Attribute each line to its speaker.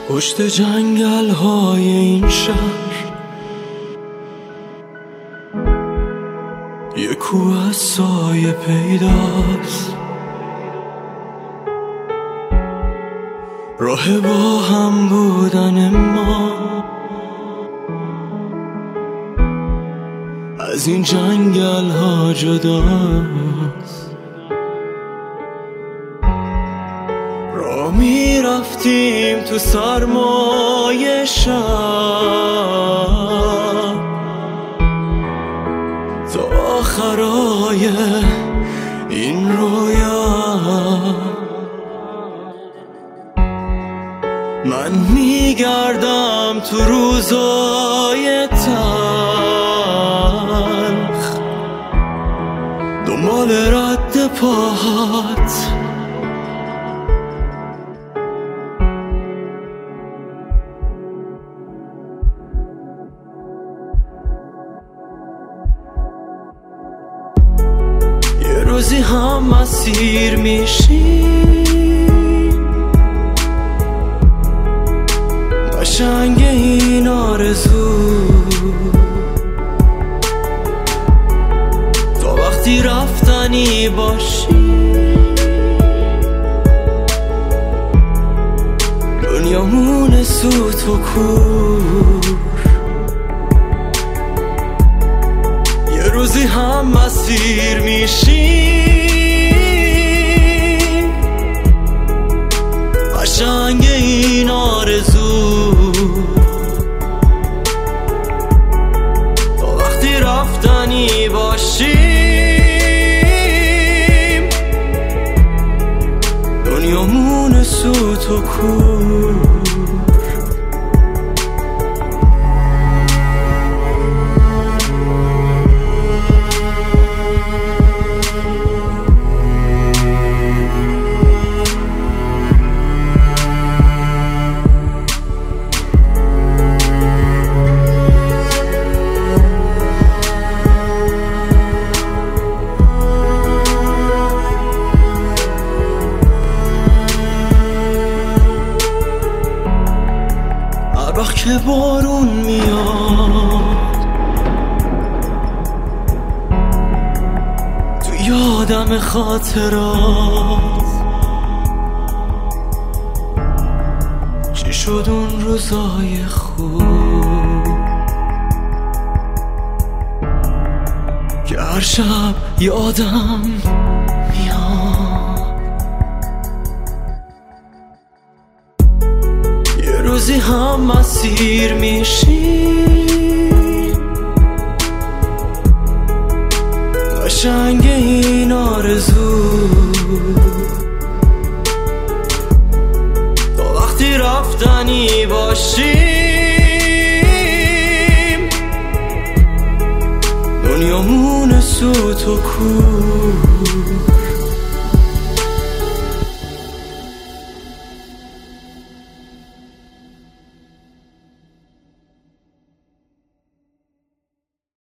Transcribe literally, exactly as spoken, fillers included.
Speaker 1: پشت جنگل های این شهر یه کوه از سایه پیداست، راه با هم بودن ما از این جنگل ها جداست. راه می رفتیم تو سرمای شب تا آخرای این رویا. من میگردم تو روزای تلخ دنبال رد پاهات، یه روزی هم مسیر میشیم، قشنگ این آرزو تا وقتی رفتنی باشی دنیامون سوت و کور. یه روزی هم مسیر میشیم، قشنگ این آرزو تا وقتی رفتنی باشیم دنیامون سوت و کور. که بارون میاد تو یادم خاطرات، چی شد اون روزای خوب که هر شب یادم میاد. روزی هم مسیر میشیم، قشنگ این آرزو تا وقتی رفتنی باشیم دنیامون سوت و کور.